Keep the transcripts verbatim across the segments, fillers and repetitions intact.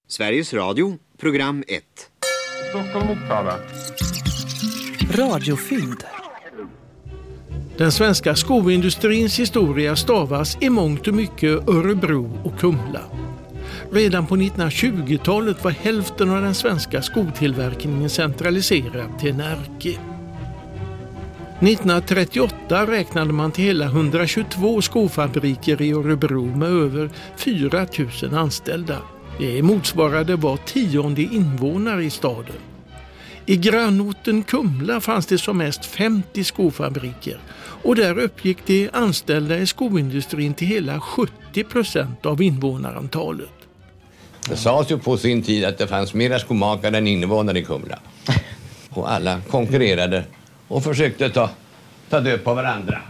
Sveriges Radio, program ett. Stockholm Uppsala. Radiofynd. Den svenska skoindustrins historia stavas i mångt och mycket Örebro och Kumla. Redan på nittonhundratjugotalet var hälften av den svenska skotillverkningen centraliserad till Närke. nittonhundratrettioåtta räknade man till hela etthundratjugotvå skofabriker i Örebro med över fyra tusen anställda. Det motsvarade var tionde invånare i staden. I grannorten Kumla fanns det som mest femtio skofabriker och där uppgick de anställda i skoindustrin till hela sjuttio procent av invånarantalet. Det sades ju på sin tid att det fanns mera skomakare än invånare i Kumla. Och alla konkurrerade och försökte ta, ta död på varandra.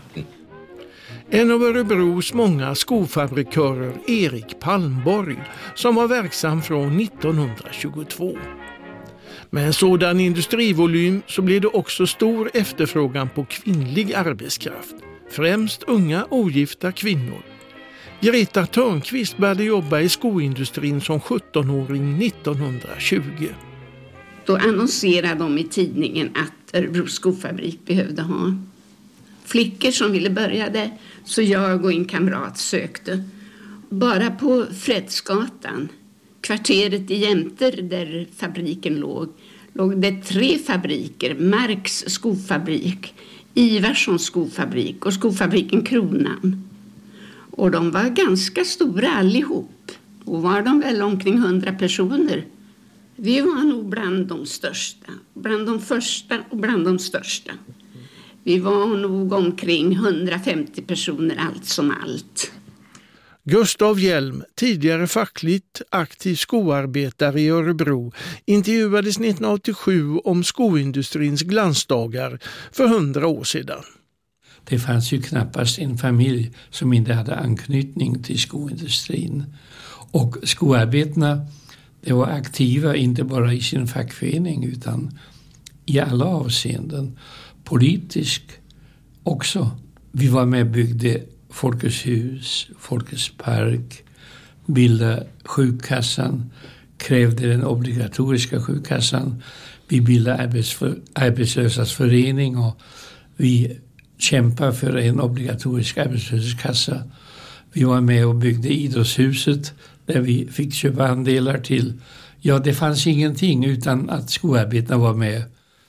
En av Örebros många skofabrikörer, Erik Palmborg, som var verksam från nittonhundratjugotvå. Med en sådan industrivolym så blev det också stor efterfrågan på kvinnlig arbetskraft, främst unga ogifta kvinnor. Greta Törnqvist började jobba i skoindustrin som sjuttonåring nittonhundratjugo. Då annonserade de i tidningen att Örebro skofabrik behövde ha flickor som ville börja det, så jag och en kamrat sökte. Bara på Fredsgatan, kvarteret i Jämter där fabriken låg, låg det tre fabriker. Marks skofabrik, Ivarssons skofabrik och skofabriken Kronan. Och de var ganska stora allihop. Och var de väl omkring hundra personer. Vi var nog bland de största, bland de första och bland de största. Vi var nog omkring hundrafemtio personer allt som allt. Gustav Hjelm, tidigare fackligt aktiv skoarbetare i Örebro, intervjuades nittonhundraåttiosju om skoindustrins glansdagar för hundra år sedan. Det fanns ju knappast en familj som inte hade anknytning till skoindustrin. Och skoarbetarna, de var aktiva inte bara i sin fackförening utan i alla avseenden. Politiskt också. Vi var med och byggde Folkets hus, Folkets park, bildade sjukkassan, krävde den obligatoriska sjukkassan. Vi bildade arbetsför, arbetslösas förening och vi kämpade för en obligatorisk arbetslöshetskassa. Vi var med och byggde idrottshuset där vi fick köpa andelar till. Ja, det fanns ingenting utan att skoarbetarna var med.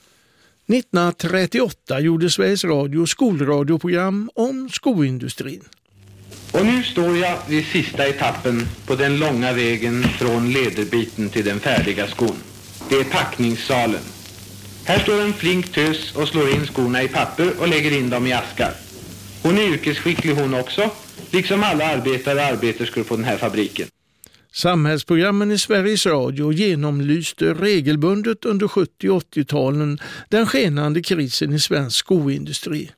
nittonhundratrettioåtta gjorde Sveriges Radio skolradioprogram om skoindustrin. Och nu står jag vid sista etappen på den långa vägen från lederbiten till den färdiga skon. Det är packningssalen. Här står en flink tös och slår in skorna i papper och lägger in dem i askar. Hon är yrkesskicklig hon också, liksom alla arbetare och arbeterskor på den här fabriken. Samhällsprogrammen i Sveriges Radio genomlyste regelbundet under sjuttio- och åttio-talen den skenande krisen i svensk skoindustri.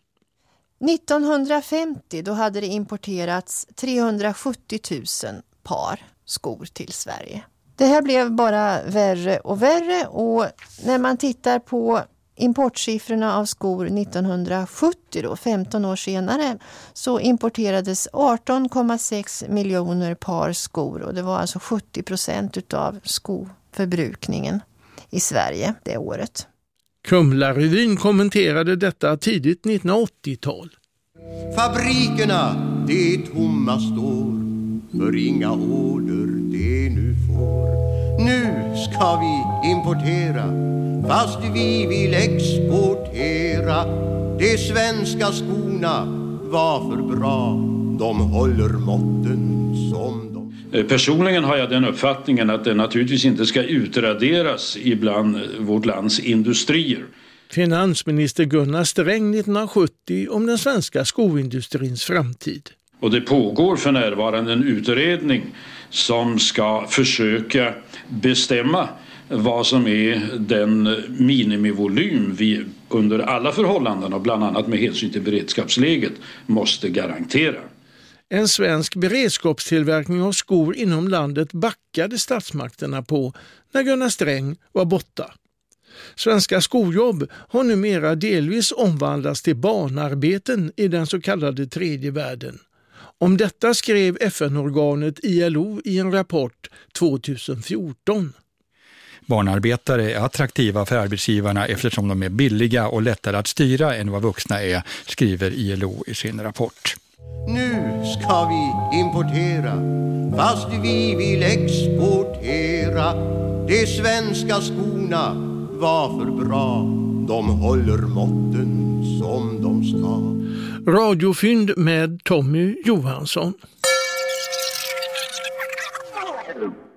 nittonhundrafemtio då hade det importerats trehundrasjuttio tusen par skor till Sverige. Det här blev bara värre och värre och när man tittar på importsiffrorna av skor nittonhundrasjuttio, då, femton år senare, så importerades arton komma sex miljoner par skor och det var alltså sjuttio procent av skoförbrukningen i Sverige det året. Kumla-revyn kommenterade detta tidigt nittonhundraåttiotal. Fabrikerna, det är tomma står, för inga order det nu får. Nu ska vi importera, fast vi vill exportera. De svenska skorna var för bra, de håller måtten som de... Personligen har jag den uppfattningen att det naturligtvis inte ska utraderas ibland vårt lands industrier. Finansminister Gunnar Sträng nittonhundrasjuttio om den svenska skoindustrins framtid. Och det pågår för närvarande en utredning som ska försöka bestämma vad som är den minimivolym vi under alla förhållanden och bland annat med hänsyn till beredskapsläget måste garantera. En svensk beredskapstillverkning av skor inom landet backade statsmakterna på när Gunnar Sträng var borta. Svenska skojobb har numera delvis omvandlats till barnarbeten i den så kallade tredje världen. Om detta skrev F N-organet I L O i en rapport tjugohundrafjorton. Barnarbetare är attraktiva för arbetsgivarna eftersom de är billiga och lättare att styra än vad vuxna är, skriver I L O i sin rapport. Nu ska vi importera, fast vi vill exportera. De svenska skorna var för bra, de håller måtten som de ska. Radiofynd med Tommy Johansson.